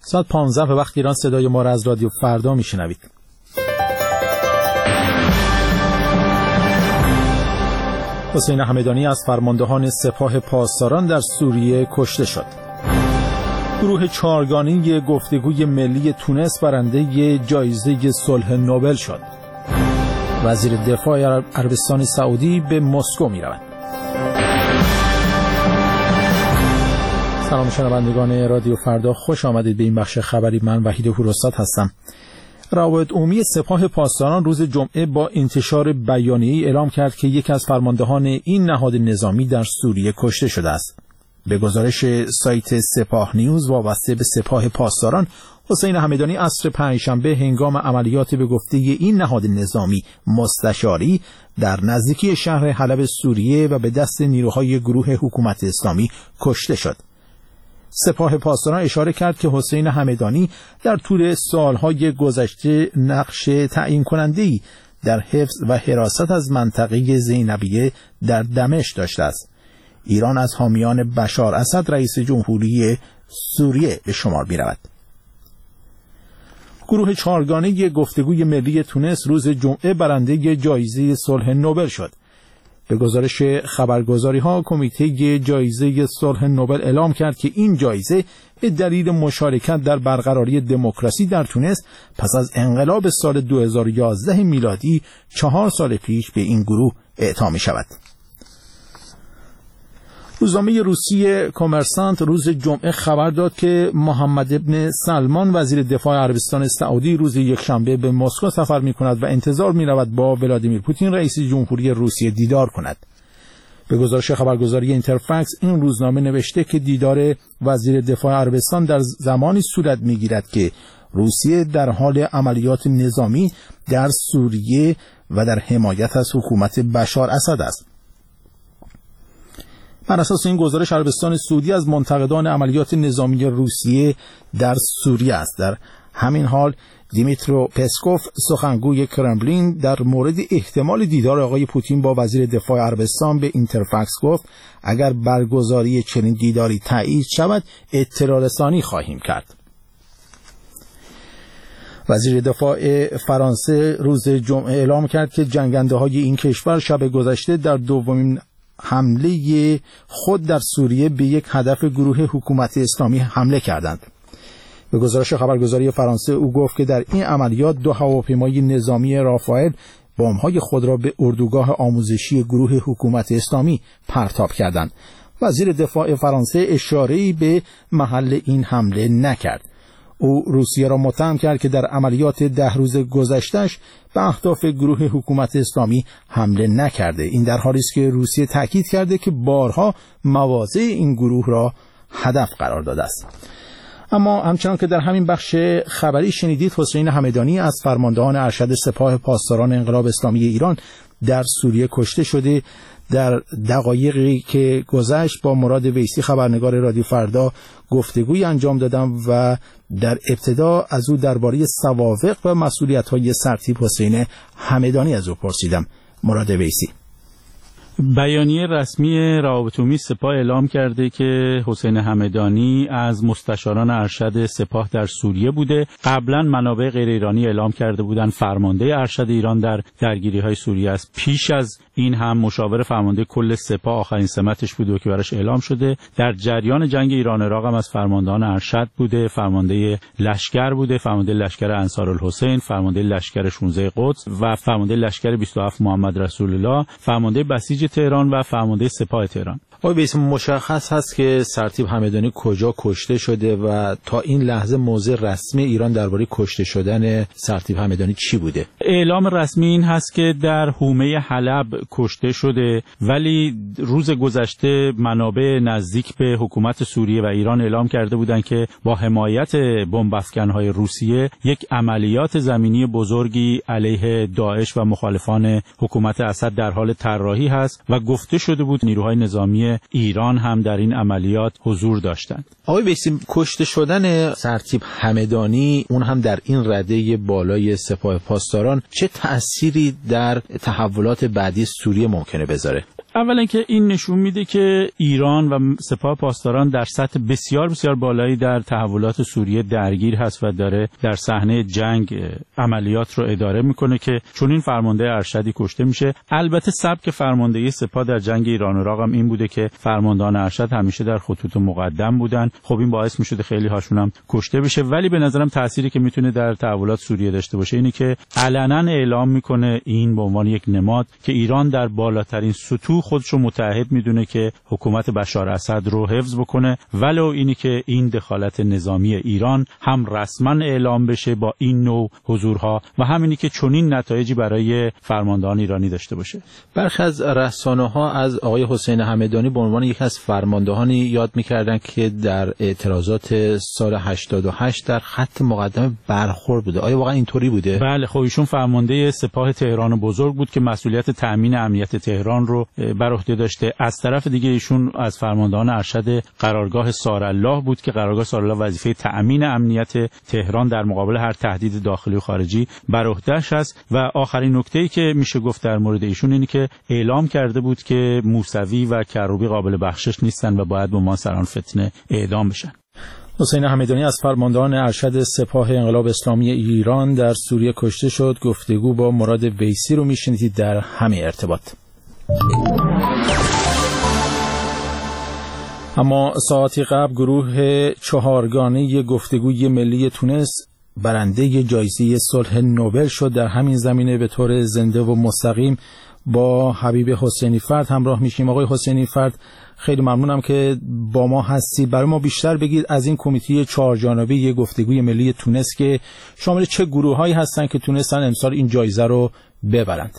ساعت 15 به وقت ایران صدای ما را از رادیو فردا میشنوید. حسین همدانی از فرماندهان سپاه پاسداران در سوریه کشته شد. گروه چهارگانه گفتگوی ملی تونس برنده جایزه صلح نوبل شد. وزیر دفاع عربستان سعودی به مسکو می رود. سلام شنوندگان رادیو فردا، خوش آمدید به این بخش خبری. من وحید هوروستاد هستم. روابط عمومی سپاه پاسداران روز جمعه با انتشار بیانیه‌ای اعلام کرد که یکی از فرماندهان این نهاد نظامی در سوریه کشته شده است. به گزارش سایت سپاه نیوز وابسته به سپاه پاسداران، حسین همدانی عصر پنجشنبه هنگام عملیات به گفته این نهاد نظامی مستشاری در نزدیکی شهر حلب سوریه و به دست نیروهای گروه حکومت اسلامی کشته شد. سپاه پاسداران اشاره کرد که حسین همدانی در طول سالهای گذشته نقش تعیین کننده‌ای در حفظ و حراست از منطقه زینبیه در دمشق داشته است. ایران از حامیان بشار اسد رئیس جمهوری سوریه به شمار می رود. گروه چهارگانه گفتگوی ملی تونس روز جمعه برنده جایزه صلح نوبل شد. به گزارش خبرگزاری‌ها، کمیته جایزه صلح نوبل اعلام کرد که این جایزه به دلیل مشارکت در برقراری دموکراسی در تونس پس از انقلاب سال 2011 میلادی 4 سال پیش به این گروه اعطا می‌شود. روزنامه روسی کامرسانت روز جمعه خبر داد که محمد ابن سلمان وزیر دفاع عربستان سعودی روز یکشنبه به مسکو سفر می‌کند و انتظار می‌رود با ولادیمیر پوتین رئیس جمهوری روسیه دیدار کند. به گزارش خبرگزاری اینترفکس، این روزنامه نوشته که دیدار وزیر دفاع عربستان در زمانی صورت می‌گیرد که روسیه در حال عملیات نظامی در سوریه و در حمایت از حکومت بشار اسد است. بر اساس این گزارش، عربستان سعودی از منتقدان عملیات نظامی روسیه در سوریه است. در همین حال دیمیترو پسکوف سخنگوی کرملین در مورد احتمال دیدار آقای پوتین با وزیر دفاع عربستان به اینترفکس گفت اگر برگزاری چنین دیداری تایید شود اطلاع رسانی خواهیم کرد. وزیر دفاع فرانسه روز جمعه اعلام کرد که جنگنده‌های این کشور شب گذشته در دومین حمله خود در سوریه به یک هدف گروه حکومت اسلامی حمله کردند. به گزارش خبرگزاری فرانسه او گفت که در این عملیات 2 هواپیمای نظامی رافائل بمب‌های خود را به اردوگاه آموزشی گروه حکومت اسلامی پرتاب کردند. وزیر دفاع فرانسه اشاره‌ای به محل این حمله نکرد. او روسیه را متهم کرد که در عملیات 10 روز گذشته‌اش به اهداف گروه حکومت اسلامی حمله نکرده. این در حالی است که روسیه تاکید کرده که بارها مواضع این گروه را هدف قرار داده است. اما همچنان که در همین بخش خبری شنیدید، حسین همدانی از فرماندهان ارشد سپاه پاسداران انقلاب اسلامی ایران در سوریه کشته شده. در دقایقی که گذشت با مراد ویسی خبرنگار رادیو فردا گفتگوی انجام دادم و در ابتدا از او درباره سوابق و مسئولیت‌های سرتیپ حسین همدانی از او پرسیدم. مراد ویسی: بیانیه رسمی روابط عمومی سپاه اعلام کرده که حسین همدانی از مستشاران ارشد سپاه در سوریه بوده. قبلا منابع غیر ایرانی اعلام کرده بودند فرمانده ارشد ایران در درگیری‌های سوریه است. پیش از این هم مشاور فرمانده کل سپاه آخرین سمتش بوده که براش اعلام شده. در جریان جنگ ایران عراق هم از فرماندهان ارشد بوده، فرمانده لشکر بوده، فرمانده لشکر انصارالحسین، فرمانده لشکر 16 قدس و فرمانده لشکر 27 محمد رسول الله، فرمانده بسیج تهران و فرمانده سپاه تهران. آقای بیسی، مشخص هست که سرتیپ همدانی کجا کشته شده و تا این لحظه موضع رسمی ایران درباره کشته شدن سرتیپ همدانی چی بوده؟ اعلام رسمی این هست که در حومه حلب کشته شده، ولی روز گذشته منابع نزدیک به حکومت سوریه و ایران اعلام کرده بودند که با حمایت بمب افکن‌های روسیه یک عملیات زمینی بزرگی علیه داعش و مخالفان حکومت اسد در حال طراحی هست و گفته شده بود نیروهای نظامی ایران هم در این عملیات حضور داشتند. آقای بیسی، کشته شدن سرتیپ همدانی اون هم در این رده بالای سپاه پاسداران چه تأثیری در تحولات بعدی سوریه ممکنه بذاره؟ اولا که این نشون میده که ایران و سپاه پاسداران در سطح بسیار بسیار بالایی در تحولات سوریه درگیر هست و داره در صحنه جنگ عملیات رو اداره میکنه که چون این فرمانده ارشدی کشته میشه. البته سبک فرماندهی سپاه در جنگ ایران و عراق هم این بوده که فرماندهان ارشد همیشه در خطوط مقدم بودن. خب این باعث میشده خیلی هاشون هم کشته بشه، ولی به نظرم تأثیری که میتونه در تحولات سوریه داشته باشه اینه که علنا اعلام میکنه این به عنوان یک نماد که ایران در بالاترین سطوح خودش رو متعهد میدونه که حکومت بشار اسد رو حفظ بکنه، ولو اینی که این دخالت نظامی ایران هم رسما اعلام بشه با این نوع حضورها و همینی که چنین نتایجی برای فرماندهان ایرانی داشته باشه. برخی از رسانه‌ها از آقای حسین همدانی به عنوان یک از فرماندهانی یاد می‌کردن که در اعتراضات سال 88 در خط مقدم برخورد بوده. آیا واقعا اینطوری بوده؟ بله، خب ایشون فرمانده سپاه تهران بزرگ بود که مسئولیت تأمین امنیت تهران رو بر عهده داشته. از طرف دیگه ایشون از فرماندهان ارشد قرارگاه سارالله بود که قرارگاه سارالله وظیفه تأمین امنیت تهران در مقابل هر تهدید داخلی و خارجی بر عهده‌اش است. و آخرین نکته‌ای که میشه گفت در مورد ایشون اینه که اعلام کرده بود که موسوی و کروبی قابل بخشش نیستن و باید به عنوان سران فتنه اعدام بشن. حسین همدانی از فرماندهان ارشد سپاه انقلاب اسلامی ایران در سوریه کشته شد. گفتگو با مراد ویسی رو میشنیدید در همین ارتباط. اما ساعتی قبل گروه چهارگانه گفتگوی ملی تونس برنده جایزه صلح نوبل شد. در همین زمینه به طور زنده و مستقیم با حبیب حسینی فرد همراه میشیم. آقای حسینی فرد، خیلی ممنونم که با ما هستید. برای ما بیشتر بگید از این کمیته چهارجانبه گفتگوی ملی تونس که شامل چه گروه‌هایی هستن که تونستن امسال این جایزه رو ببرند.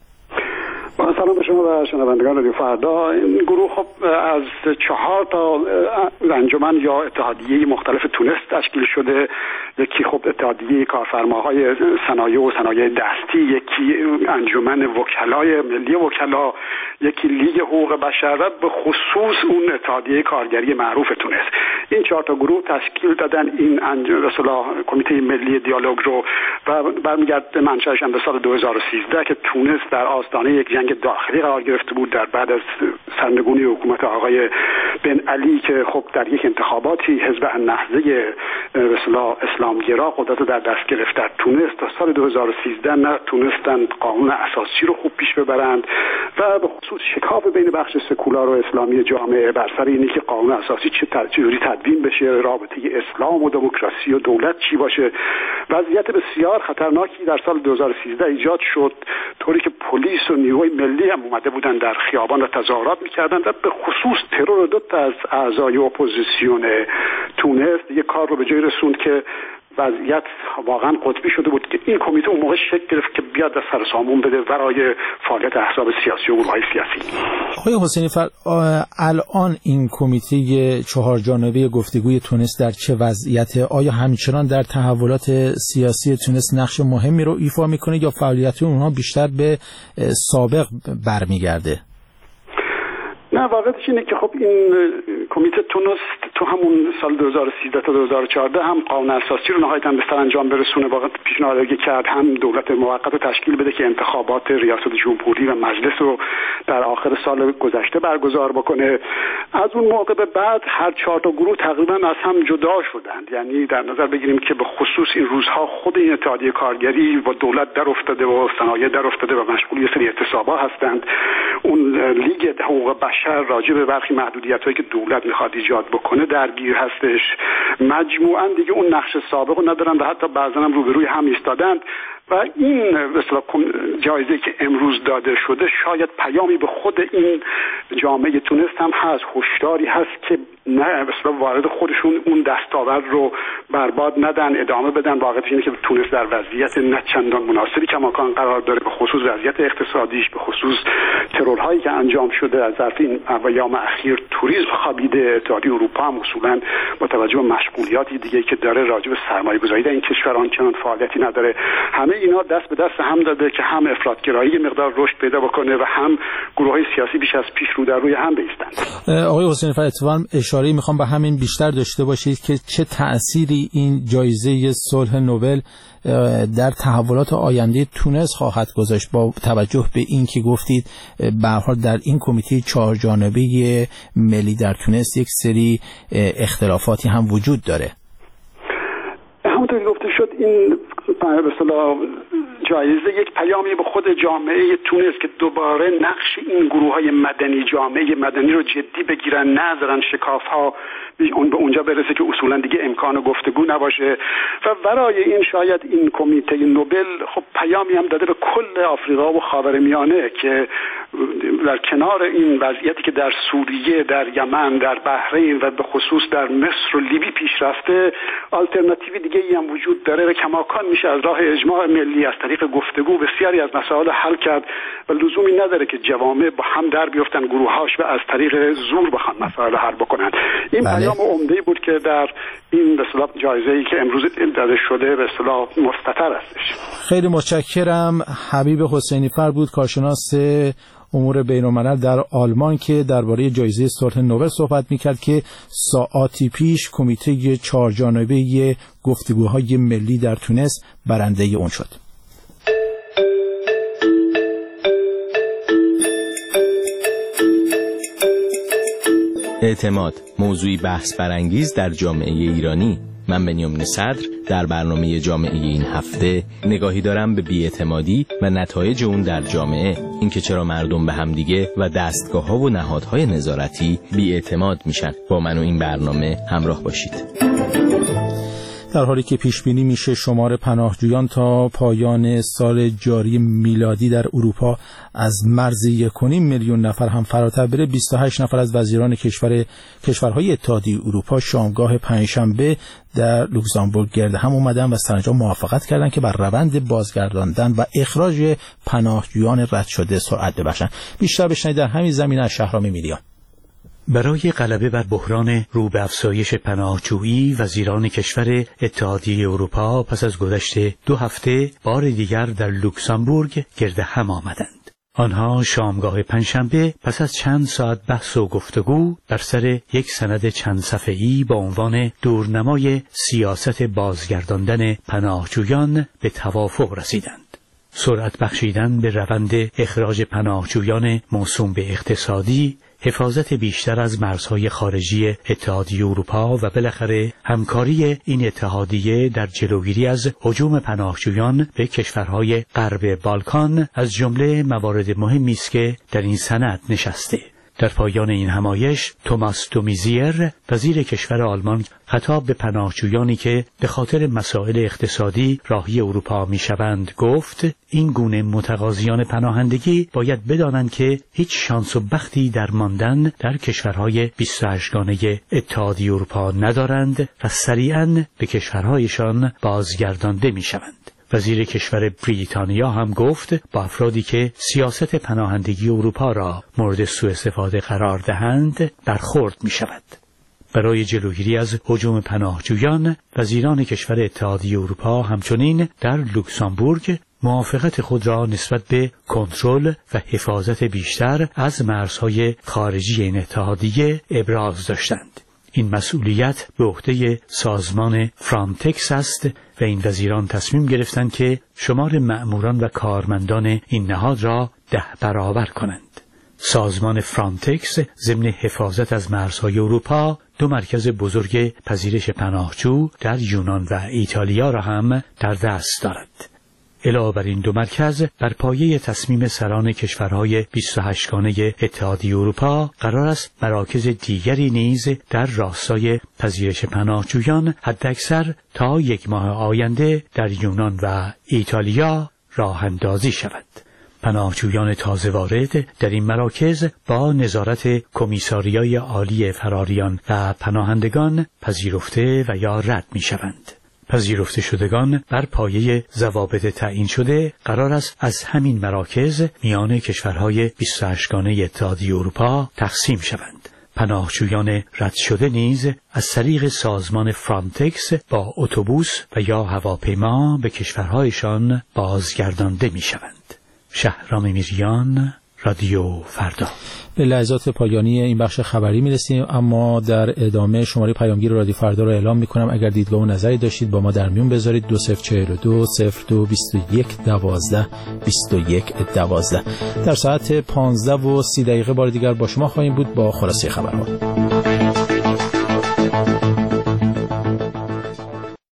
سلام به شما و شنوندگان رادیو فردا. این گروه خب از 4 تا انجمن یا اتحادیه مختلف تونس تشکیل شده. یکی خب اتحادیه کارفرماهای صنایع و صنایع دستی، یکی انجمن وکلای ملی وکلا، یکی لیگ حقوق بشر و به خصوص اون اتحادیه کارگری معروف تونس. این 4 تا گروه تشکیل دادن این کمیته ملی دیالوگ رو و برمیگرده منشأش به سال 2013 که تونس در آستانه یک جنگ داخلی قرار گرفته بود در بعد از سرنگونی حکومت آقای بن علی که خب در یک انتخاباتی حزب النهضه اسلامگرا قدرت در دست گرفت در تونس. تا سال 2013 نتونستند قانون اساسی رو خوب پیش ببرند و به خصوص شکاف بین بخش سکولار و اسلامی جامعه بر سر اینی که قانون اساسی چجوری تدوین بشه، رابطه اسلام و دموکراسی و دولت چی باشه. وضعیت بسیار خطرناکی در سال 2013 ایجاد شد، طوری که پلیس و نیروی ملی هم اومده بودن در خیابان و تظاهرات می‌کردن و به خصوص ترور 2 تا از اعضای اپوزیسیون تونس دیگه کار رو به جای رسوند که وضعیت واقعا قطبی شده بود که این کمیته اون موقع شکل گرفت که بیاد از سر سامون بده برای فعالیت احزاب سیاسی و گروه‌های سیاسی. آقای حسینی فرد، الان این کمیته چهارجانبه گفتگوی تونس در چه وضعیته؟ آیا همچنان در تحولات سیاسی تونس نقش مهمی رو ایفا میکنه یا فعالیت اونها بیشتر به سابق برمیگرده؟ نه، واقعیتش اینه که خب این کمیته تونس تو همون سال 2013 تا 2014 هم قانون اساسی رو نهایتاً به سرانجام برسونه، واقعا پیشنهاد کرد هم دولت موقت رو تشکیل بده که انتخابات ریاست جمهوری و مجلس رو در آخر سال گذشته برگزار بکنه. از اون موقع به بعد هر 4 تا گروه تقریبا از هم جدا شدند. یعنی در نظر بگیریم که به خصوص این روزها خود این اتحادیه کارگری با دولت در افتاده و صنایع در افتاده و مشغول یه سری اعتصابات هستند. اون لیگ حقوق بشر راجع به برخی محدودیت‌هایی که دولت می‌خواد ایجاد بکنه درگیر هستش. مجموعاً دیگه اون نقش سابق رو ندارن و حتی بعضا هم روبروی هم ایستادند و این به اصطلاح جایزه که امروز داده شده شاید پیامی به خود این جامعه تونس هم هست، هشداری هست که نه به اصطلاح وارد خودشون اون دستاورد رو برباد ندن، ادامه بدن. واقعیت اینه که تونس در وضعیت نه چندان مناسبی کماکان قرار داره، به خصوص وضعیت اقتصادیش، به خصوص ترورهایی که انجام شده از ظرف این ایام اخیر. توریسم خوابیده. اتحادیه اروپا هم اصولا با توجه به مشغولیاتی دیگه که داره راجع به سرمایه‌گذاری در این کشور آنچنان فعالیتی نداره. همه همه اینا دست به دست هم داده که هم افراطگرایی مقدار رشد پیدا بکنه و هم گروه‌های سیاسی بیش از پیش رو در روی هم بایستند. آقای حسینی فر اتفاقاً اشاره میخوام به همین بیشتر داشته باشید که چه تأثیری این جایزه صلح نوبل در تحولات آینده تونس خواهد گذاشت، با توجه به این که گفتید به هر حال در این کمیته 4 جانبه ملی در تونس یک سری اختلافاتی هم وجود داره. همونطور که گفته شد این به اصطلاح جایزه یک پیامی به خود جامعه تونس که دوباره نقش این گروه‌های مدنی، جامعه مدنی رو جدی بگیرن، نذارن شکاف‌ها اون به اونجا برسه که اصولا دیگه امکان گفتگو نباشه. و برای این شاید این کمیته نوبل خب پیامی هم داده به کل آفریقا و خاورمیانه که در کنار این وضعیتی که در سوریه، در یمن، در بحرین و به خصوص در مصر و لیبی پیش رفته، آلترناتیو دیگه ای هم وجود داره و کماکان میشه از راه اجماع ملی از طریق گفتگو بسیاری از مسائل حل کرد و لزومی نداره که جوامع با هم در بیفتن گروهاش و از طریق زور بخوان مسائل حل بکنن. این پیام عمده‌ای بود که در این به اصطلاح جایزه‌ای که امروز داده شده به اصطلاح مستتر هستش. خیلی متشکرم. حبیب حسینی فر بود، کارشناس امور بین‌الملل در آلمان که درباره جایزه صلح نوبل صحبت می‌کرد که ساعاتی پیش کمیته 4 جانبه گفتگوهای ملی در تونس برنده اون شد. اعتماد، موضوعی بحث برانگیز در جامعه ایرانی. من بنیامین صدر در برنامه جامعه این هفته نگاهی دارم به بی‌اعتمادی و نتایج اون در جامعه، اینکه چرا مردم به همدیگه و دستگاه‌ها و نهادهای نظارتی بی‌اعتماد میشن. با من و این برنامه همراه باشید. در حالی که پیش بینی میشه شمار پناهجویان تا پایان سال جاری میلادی در اروپا از مرز 1.5 میلیون نفر هم فراتر بره، 28 نفر از وزیران کشورهای اتحادیه اروپا شامگاه پنجشنبه در لوکزامبورگ گرد هم اومدن و سرانجام موافقت کردن که بر روند بازگرداندن و اخراج پناهجویان رد شده سرعت ببخشن. بیشتر بشنوید در همین زمینه از شهرام میلیان. برای غلبه بر بحران رو به افزایش پناهجویی، وزیران کشور اتحادیه اروپا پس از گذشت 2 هفته بار دیگر در لوکزامبورگ گرد هم آمدند. آنها شامگاه پنجشنبه پس از چند ساعت بحث و گفتگو بر سر یک سند چند صفحه‌ای با عنوان دورنمای سیاست بازگرداندن پناهجویان به توافق رسیدند. سرعت بخشیدن به روند اخراج پناهجویان موسوم به اقتصادی، حفاظت بیشتر از مرزهای خارجی اتحادیه اروپا و بالاخره همکاری این اتحادیه در جلوگیری از هجوم پناهجویان به کشورهای غرب بالکان از جمله موارد مهمی است که در این سند نشسته. در پایان این همایش توماس دو میزیر وزیر کشور آلمان خطاب به پناهجویانی که به خاطر مسائل اقتصادی راهی اروپا میشوند گفت: این گونه متقاضیان پناهندگی باید بدانند که هیچ شانس و بختی در ماندن در کشورهای 28 گانه اتحادیه اروپا ندارند و سریعاً به کشورهایشان بازگردانده میشوند. وزیر کشور بریتانیا هم گفت با افرادی که سیاست پناهندگی اروپا را مورد سوء استفاده قرار دهند برخورد می شود. برای جلوگیری از هجوم پناهجویان، وزیران کشور اتحادیه اروپا همچنین در لوکزامبورگ موافقت خود را نسبت به کنترل و حفاظت بیشتر از مرزهای خارجی این اتحادیه ابراز داشتند. این مسئولیت به عهده سازمان فرانتکس است و این وزیران تصمیم گرفتند که شمار مأموران و کارمندان این نهاد را 10 برابر کنند. سازمان فرانتکس ضمن حفاظت از مرزهای اروپا 2 مرکز بزرگ پذیرش پناهجو در یونان و ایتالیا را هم در دست دارد. علاوه بر این 2 مرکز، بر پایه تصمیم سران کشورهای 28 گانه اتحادیه اروپا قرار است مراکز دیگری نیز در راستای پذیرش پناهجویان حداکثر تا 1 ماه آینده در یونان و ایتالیا راه اندازی شود. پناهجویان تازه وارد در این مراکز با نظارت کمیساریای عالی فراریان و پناهندگان پذیرفته و یا رد می شوند. پذیرفته شدگان بر پایه ضوابط تعیین شده قرار است از همین مراکز میان کشورهای 28 گانه اتحادیه اروپا تقسیم شوند. پناهجویان رد شده نیز از طریق سازمان فرانتکس با اتوبوس و یا هواپیما به کشورهایشان بازگردانده می‌شوند. شهرام میریان، رادیو فردا. به لحظات پایانی این بخش خبری میرسیم، اما در ادامه شماره پیامگیر رادیو فردا رو اعلام میکنم. اگر دیدگاه و نظری داشتید با ما در میون بذارید. 2042 02 21 12 21 12. در ساعت 15:30 بار دیگر با شما خواهیم بود با خلاصه خبرها.